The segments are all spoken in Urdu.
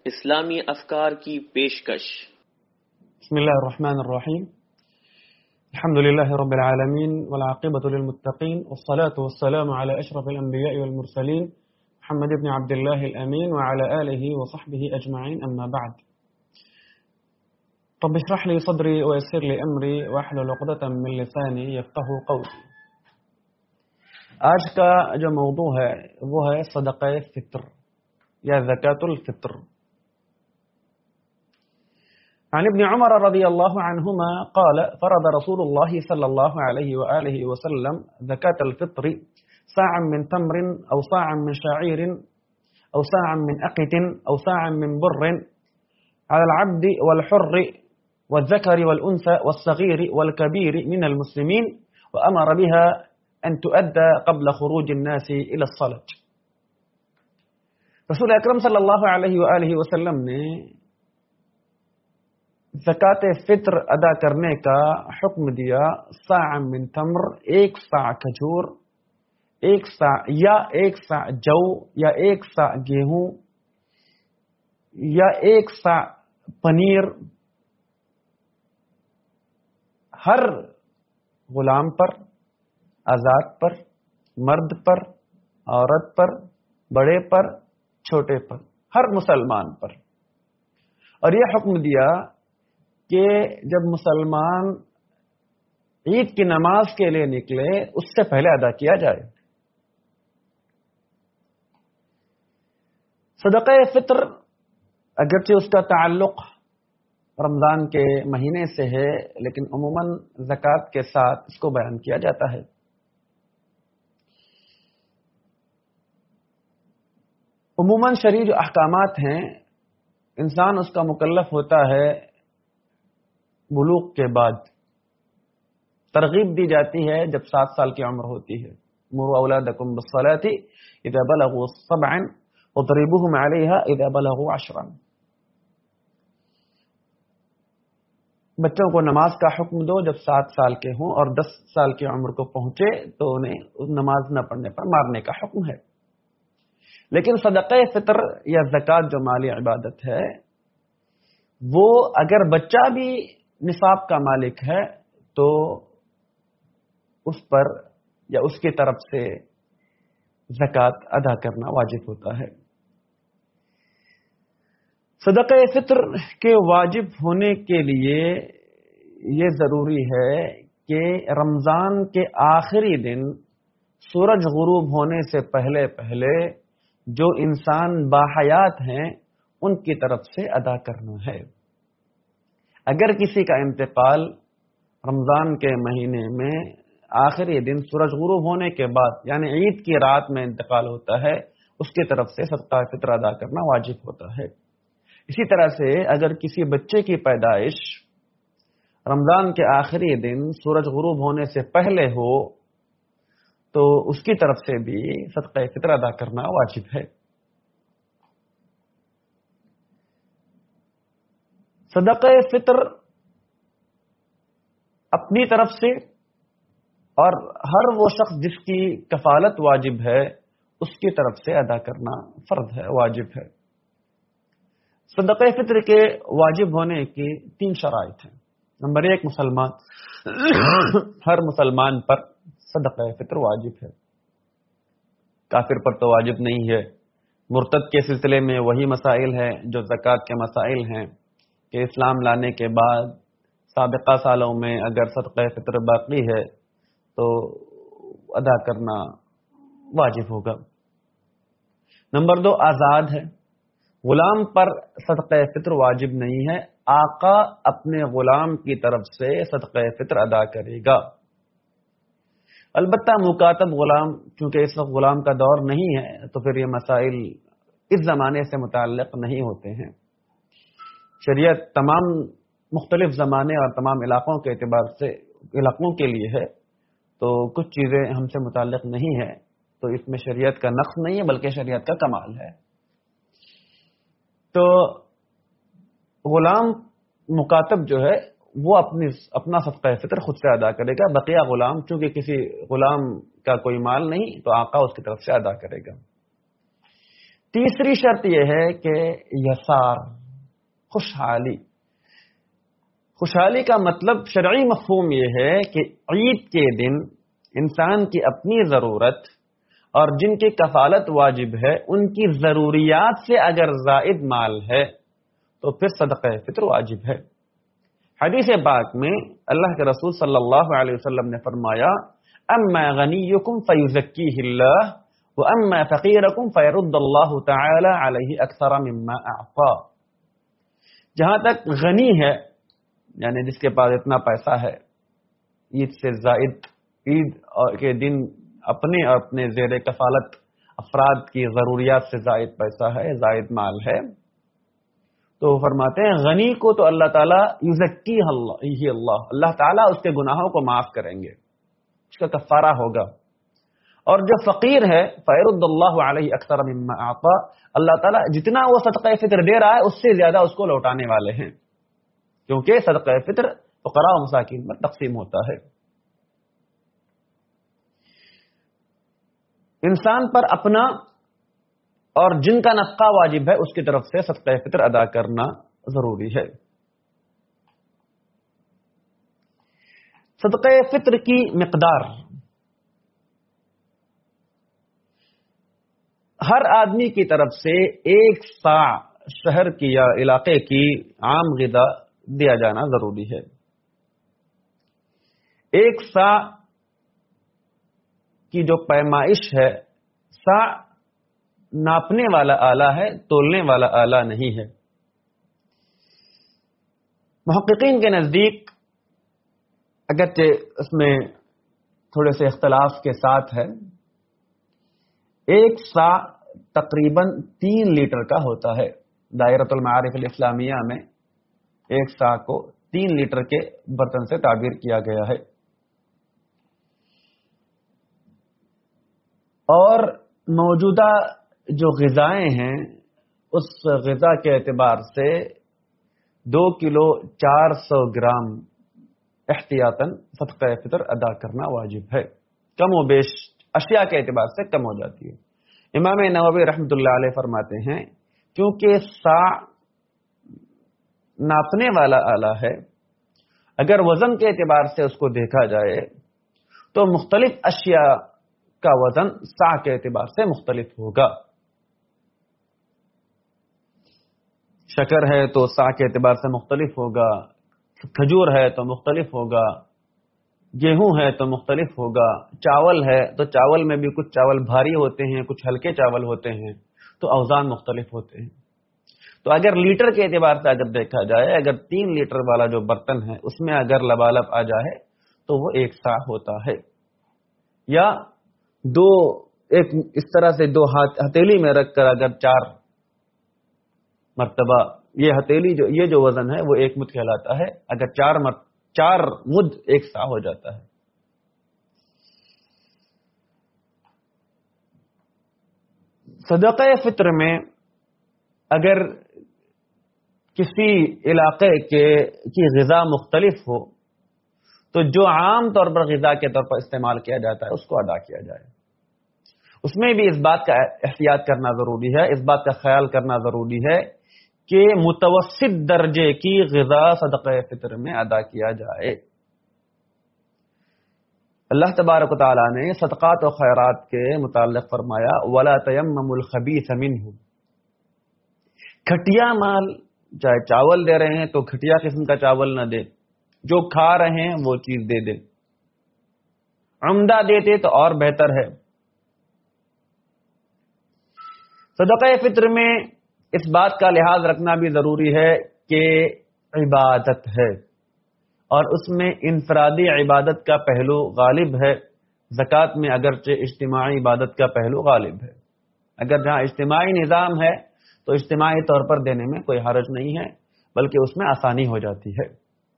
اسلامی افکار کی پیشکش۔ بسم اللہ الرحمن الرحیم، الحمد للہ رب العالمین والعاقبۃ للمتقین والصلاة والسلام علی اشرف الانبیاء والمرسلین محمد بن عبد اللہ الامین وعلی آلہ وصحبہ اجمعین، اما بعد۔ رب اشرح لی صدری ویسر لی امری واحلل عقدۃ من لسانی یفقہوا قولی۔ آج کا جو موضوع ہے وہ ہے صدقہ فطر یا زکاۃ الفطر۔ عن ابن عمر رضی اللہ عنہما قال فرض رسول اللہ صلی اللہ علیہ وآلہ وسلم زکاة الفطر صاعا من تمر او صاعا من شعير او صاعا من اقت او صاعا من بر على العبد والحر والذكر والأنثى والصغير والكبير من المسلمين وأمر بها أن تؤدى قبل خروج الناس إلى الصلاة۔ رسول اکرم صلی اللہ علیہ وآلہ وسلم نے زکوٰۃ فطر ادا کرنے کا حکم دیا۔ صاع من تمر، ایک صاع کھجور، ایک صاع جو یا ایک صاع گیہوں یا ایک صاع پنیر، ہر غلام پر، آزاد پر، مرد پر، عورت پر، بڑے پر، چھوٹے پر، ہر مسلمان پر۔ اور یہ حکم دیا کہ جب مسلمان عید کی نماز کے لیے نکلے اس سے پہلے ادا کیا جائے۔ صدقہ فطر اگرچہ اس کا تعلق رمضان کے مہینے سے ہے، لیکن عموماً زکوٰۃ کے ساتھ اس کو بیان کیا جاتا ہے۔ عموماً شرعی جو احکامات ہیں انسان اس کا مکلف ہوتا ہے بلوغ کے بعد۔ ترغیب دی جاتی ہے جب 7 سال کی عمر ہوتی ہے۔ مروا اولادکم بالصلاۃ اذا بلغوا 7 واضربوهم علیها اذا بلغوا 10۔ بچوں کو نماز کا حکم دو جب 7 سال کے ہوں، اور 10 سال کی عمر کو پہنچے تو انہیں نماز نہ پڑھنے پر مارنے کا حکم ہے۔ لیکن صدقہ فطر یا زکوٰۃ جو مالی عبادت ہے، وہ اگر بچہ بھی نصاب کا مالک ہے تو اس پر یا اس کی طرف سے زکوٰۃ ادا کرنا واجب ہوتا ہے۔ صدقہ فطر کے واجب ہونے کے لیے یہ ضروری ہے کہ رمضان کے آخری دن سورج غروب ہونے سے پہلے جو انسان باحیات ہیں ان کی طرف سے ادا کرنا ہے۔ اگر کسی کا انتقال رمضان کے مہینے میں آخری دن سورج غروب ہونے کے بعد یعنی عید کی رات میں انتقال ہوتا ہے، اس کی طرف سے صدقہ فطر ادا کرنا واجب ہوتا ہے۔ اسی طرح سے اگر کسی بچے کی پیدائش رمضان کے آخری دن سورج غروب ہونے سے پہلے ہو تو اس کی طرف سے بھی صدقہ فطر ادا کرنا واجب ہے۔ صدقہ فطر اپنی طرف سے اور ہر وہ شخص جس کی کفالت واجب ہے اس کی طرف سے ادا کرنا فرض ہے، واجب ہے۔ صدقہ فطر کے واجب ہونے کی 3 شرائط ہیں۔ نمبر 1، مسلمان ہر مسلمان پر صدقہ فطر واجب ہے۔ کافر پر تو واجب نہیں ہے۔ مرتد کے سلسلے میں وہی مسائل ہیں جو زکوٰۃ کے مسائل ہیں کہ اسلام لانے کے بعد سابقہ سالوں میں اگر صدقہ فطر باقی ہے تو ادا کرنا واجب ہوگا۔ نمبر 2، آزاد ہے۔ غلام پر صدقہ فطر واجب نہیں ہے، آقا اپنے غلام کی طرف سے صدقہ فطر ادا کرے گا۔ البتہ مکاتب غلام، چونکہ اس وقت غلام کا دور نہیں ہے تو پھر یہ مسائل اس زمانے سے متعلق نہیں ہوتے ہیں۔ شریعت تمام مختلف زمانے اور تمام علاقوں کے اعتبار سے علاقوں کے لیے ہے، تو کچھ چیزیں ہم سے متعلق نہیں ہے، تو اس میں شریعت کا نقص نہیں ہے بلکہ شریعت کا کمال ہے۔ تو غلام مکاتب جو ہے وہ اپنا صدقہ فطر خود سے ادا کرے گا، بقیہ غلام چونکہ کسی غلام کا کوئی مال نہیں تو آقا اس کی طرف سے ادا کرے گا۔ تیسری شرط یہ ہے کہ یسار، خوشحالی کا مطلب شرعی مفہوم یہ ہے کہ عید کے دن انسان کی اپنی ضرورت اور جن کی کفالت واجب ہے ان کی ضروریات سے اگر زائد مال ہے تو پھر صدقہ فطر واجب ہے۔ حدیث پاک میں اللہ کے رسول صلی اللہ علیہ وسلم نے فرمایا اما غنیکم فیزکیہ اللہ واما فقیرکم فیرد اللہ تعالی علیہ اکثر مما اعطا۔ جہاں تک غنی ہے یعنی جس کے پاس اتنا پیسہ ہے، عید سے زائد، عید کے دن اپنے اور اپنے زیر کفالت افراد کی ضروریات سے زائد پیسہ ہے، زائد مال ہے، تو فرماتے ہیں غنی کو تو اللہ تعالیٰ یزکی اللہ تعالیٰ اس کے گناہوں کو معاف کریں گے، اس کا کفارہ ہوگا۔ اور جو فقیر ہے فیرد اللہ علیہ اکثر مما اعطا، اللہ تعالیٰ جتنا وہ صدقہ فطر دے رہا ہے اس سے زیادہ اس کو لوٹانے والے ہیں، کیونکہ صدقہ فطر فقراء و مساکین پر تقسیم ہوتا ہے۔ انسان پر اپنا اور جن کا نفقہ واجب ہے اس کی طرف سے صدقہ فطر ادا کرنا ضروری ہے۔ صدقہ فطر کی مقدار ہر آدمی کی طرف سے 1 صاع شہر کی یا علاقے کی عام غذا دیا جانا ضروری ہے۔ 1 صاع کی جو پیمائش ہے، صاع ناپنے والا آلہ ہے، تولنے والا آلہ نہیں ہے۔ محققین کے نزدیک اگرچہ اس میں تھوڑے سے اختلاف کے ساتھ ہے، 1 صاع تقریباً 3 لیٹر کا ہوتا ہے۔ دائرۃ المعارف الاسلامیہ میں 1 صاع کو 3 لیٹر کے برتن سے تعبیر کیا گیا ہے۔ اور موجودہ جو غذائیں ہیں اس غذا کے اعتبار سے 2 کلو 400 گرام احتیاطاً صدقہ فطر ادا کرنا واجب ہے۔ کم و بیش اشیاء کے اعتبار سے کم ہو جاتی ہے۔ امام نووی رحمۃ اللہ علیہ فرماتے ہیں کیونکہ صاع ناپنے والا آلہ ہے، اگر وزن کے اعتبار سے اس کو دیکھا جائے تو مختلف اشیاء کا وزن صاع کے اعتبار سے مختلف ہوگا۔ شکر ہے تو صاع کے اعتبار سے مختلف ہوگا، کھجور ہے تو مختلف ہوگا، گیہوں ہے تو مختلف ہوگا، چاول ہے تو چاول میں بھی کچھ چاول بھاری ہوتے ہیں، کچھ ہلکے چاول ہوتے ہیں، تو اوزان مختلف ہوتے ہیں۔ تو اگر لیٹر کے اعتبار سے اگر دیکھا جائے، اگر 3 لیٹر والا جو برتن ہے اس میں اگر لبالب آ جائے تو وہ 1 صاع ہوتا ہے، یا ایک اس طرح سے 2 ہتھیلی میں رکھ کر اگر 4 مرتبہ یہ جو وزن ہے وہ 1 مد کہلاتا ہے، اگر 4 مد 1 صاع ہو جاتا ہے۔ صدقہ فطر میں اگر کسی علاقے کی غذا مختلف ہو تو جو عام طور پر غذا کے طور پر استعمال کیا جاتا ہے اس کو ادا کیا جائے۔ اس میں بھی اس بات کا احتیاط کرنا ضروری ہے، اس بات کا خیال کرنا ضروری ہے کہ متوسط درجے کی غذا صدقہ فطر میں ادا کیا جائے۔ اللہ تبارک و تعالیٰ نے صدقات و خیرات کے متعلق فرمایا وَلَا تَيَمَّمُوا الْخَبِيثَ مِنْهُ، گھٹیا مال چاہے چاول دے رہے ہیں تو گھٹیا قسم کا چاول نہ دے، جو کھا رہے ہیں وہ چیز دے دے، عمدہ دیتے تو اور بہتر ہے۔ صدقہ فطر میں اس بات کا لحاظ رکھنا بھی ضروری ہے کہ عبادت ہے اور اس میں انفرادی عبادت کا پہلو غالب ہے۔ زکوٰۃ میں اگرچہ اجتماعی عبادت کا پہلو غالب ہے، اگر جہاں اجتماعی نظام ہے تو اجتماعی طور پر دینے میں کوئی حرج نہیں ہے، بلکہ اس میں آسانی ہو جاتی ہے۔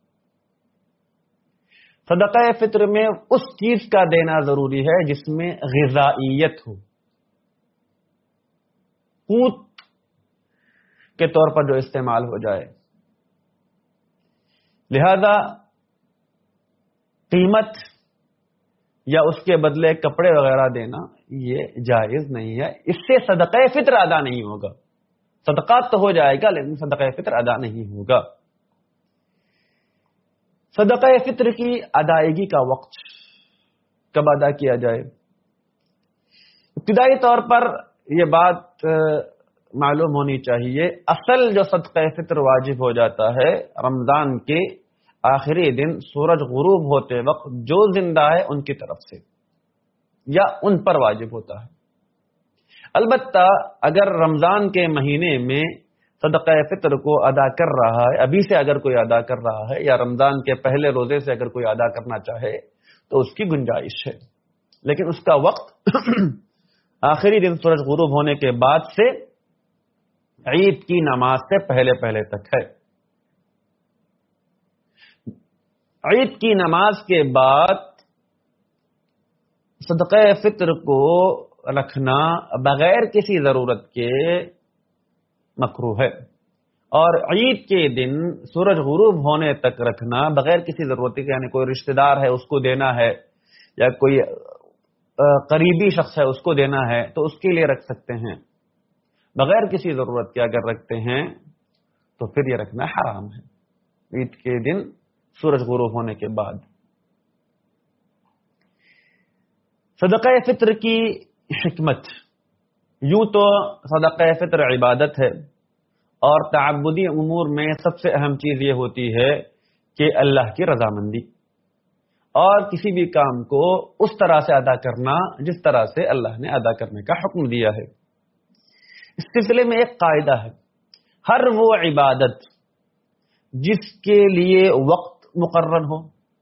صدقہ فطر میں اس چیز کا دینا ضروری ہے جس میں غذائیت ہو، قوت کے طور پر جو استعمال ہو جائے، لہذا قیمت یا اس کے بدلے کپڑے وغیرہ دینا یہ جائز نہیں ہے. اس سے صدقہ فطر ادا نہیں ہوگا. صدقات تو ہو جائے گا لیکن صدقہ فطر ادا نہیں ہوگا. صدقہ فطر کی ادائیگی کا وقت کب ادا کیا جائے؟ ابتدائی طور پر یہ بات معلوم ہونی چاہیے، اصل جو صدقہ فطر واجب ہو جاتا ہے رمضان کے آخری دن سورج غروب ہوتے وقت جو زندہ ہے ان کی طرف سے یا ان پر واجب ہوتا ہے. البتہ اگر رمضان کے مہینے میں صدقہ فطر کو ادا کر رہا ہے، ابھی سے اگر کوئی ادا کر رہا ہے یا رمضان کے پہلے روزے سے اگر کوئی ادا کرنا چاہے تو اس کی گنجائش ہے، لیکن اس کا وقت آخری دن سورج غروب ہونے کے بعد سے عید کی نماز سے پہلے تک ہے. عید کی نماز کے بعد صدقہ فطر کو رکھنا بغیر کسی ضرورت کے مکروہ ہے، اور عید کے دن سورج غروب ہونے تک رکھنا بغیر کسی ضرورت کے، یعنی کوئی رشتہ دار ہے اس کو دینا ہے یا کوئی قریبی شخص ہے اس کو دینا ہے تو اس کے لیے رکھ سکتے ہیں. بغیر کسی ضرورت کے اگر رکھتے ہیں تو پھر یہ رکھنا حرام ہے عید کے دن سورج غروب ہونے کے بعد. صدقہ فطر کی حکمت، یوں تو صدقہ فطر عبادت ہے اور تعبدی امور میں سب سے اہم چیز یہ ہوتی ہے کہ اللہ کی رضامندی اور کسی بھی کام کو اس طرح سے ادا کرنا جس طرح سے اللہ نے ادا کرنے کا حکم دیا ہے. اس سلسلے میں ایک قاعدہ ہے، ہر وہ عبادت جس کے لیے وقت مقرر ہو،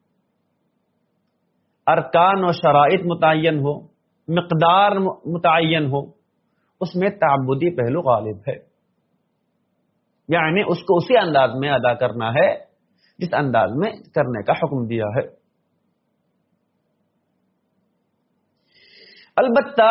ارکان و شرائط متعین ہو، مقدار متعین ہو، اس میں تعبدی پہلو غالب ہے. یعنی اس کو اسی انداز میں ادا کرنا ہے جس انداز میں کرنے کا حکم دیا ہے. البتہ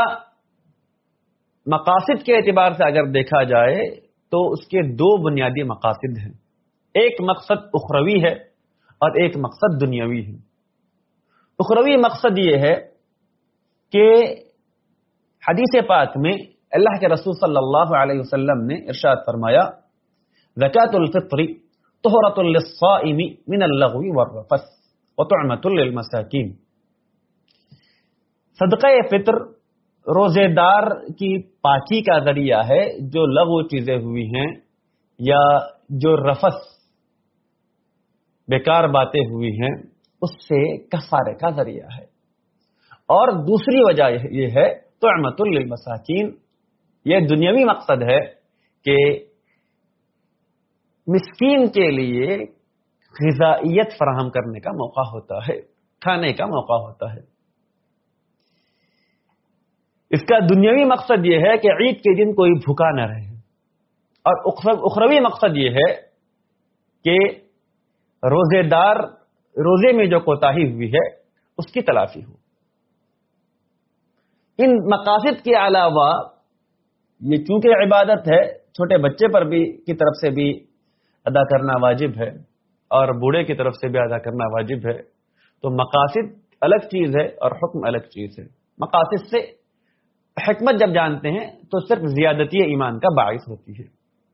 مقاصد کے اعتبار سے اگر دیکھا جائے تو اس کے دو بنیادی مقاصد ہیں، ایک مقصد اخروی ہے اور ایک مقصد دنیاوی ہے. اخروی مقصد یہ ہے کہ حدیث پاک میں اللہ کے رسول صلی اللہ علیہ وسلم نے ارشاد فرمایا، زکاۃ الفطر طہرۃ للصائم من اللغو والرفث وطعمۃ للمساکین. صدقہ فطر روزے دار کی پاکی کا ذریعہ ہے، جو لغو چیزیں ہوئی ہیں یا جو رفث بیکار باتیں ہوئی ہیں اس سے کفارے کا ذریعہ ہے. اور دوسری وجہ یہ ہے طعمۃ للمساکین، یہ دنیاوی مقصد ہے کہ مسکین کے لیے غذائیت فراہم کرنے کا موقع ہوتا ہے، کھانے کا موقع ہوتا ہے. اس کا دنیاوی مقصد یہ ہے کہ عید کے دن کوئی بھوکا نہ رہے، اور اخروی مقصد یہ ہے کہ روزے دار روزے میں جو کوتاہی ہوئی ہے اس کی تلافی ہو. ان مقاصد کے علاوہ یہ چونکہ عبادت ہے، چھوٹے بچے پر بھی کی طرف سے بھی ادا کرنا واجب ہے اور بوڑھے کی طرف سے بھی ادا کرنا واجب ہے، تو مقاصد الگ چیز ہے اور حکم الگ چیز ہے. مقاصد سے حکمت جب جانتے ہیں تو صرف زیادتی ایمان کا باعث ہوتی ہے.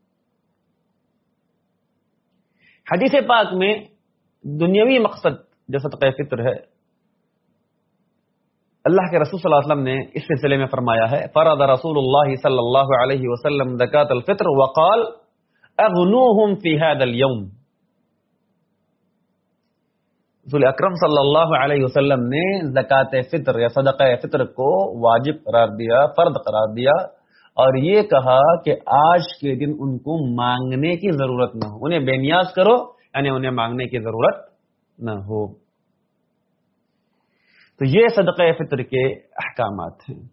حدیث پاک میں دنیاوی مقصد جو صدقہ فطر ہے، اللہ کے رسول صلی اللہ علیہ وسلم نے اس سلسلے میں فرمایا ہے، فرض رسول اللہ صلی اللہ علیہ وسلم زکاۃ الفطر وقال اغنوہم فی ھذا اليوم. رسول اکرم صلی اللہ علیہ وسلم نے زکوٰۃ فطر یا صدقہ فطر کو واجب قرار دیا، فرض قرار دیا، اور یہ کہا کہ آج کے دن ان کو مانگنے کی ضرورت نہ ہو، انہیں بے نیاز کرو، یعنی انہیں مانگنے کی ضرورت نہ ہو. تو یہ صدقہ فطر کے احکامات ہیں.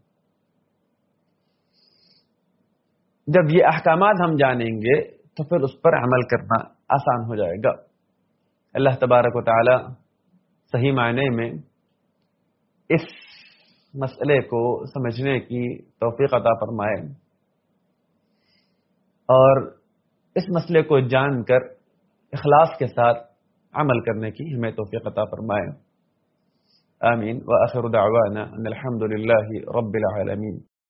جب یہ احکامات ہم جانیں گے تو پھر اس پر عمل کرنا آسان ہو جائے گا. اللہ تبارک و تعالی صحیح معنی میں اس مسئلے کو سمجھنے کی توفیق عطا فرمائے اور اس مسئلے کو جان کر اخلاص کے ساتھ عمل کرنے کی ہمیں توفیق عطا فرمائے. آمین وآخر دعوانا ان الحمد للہ رب العالمین.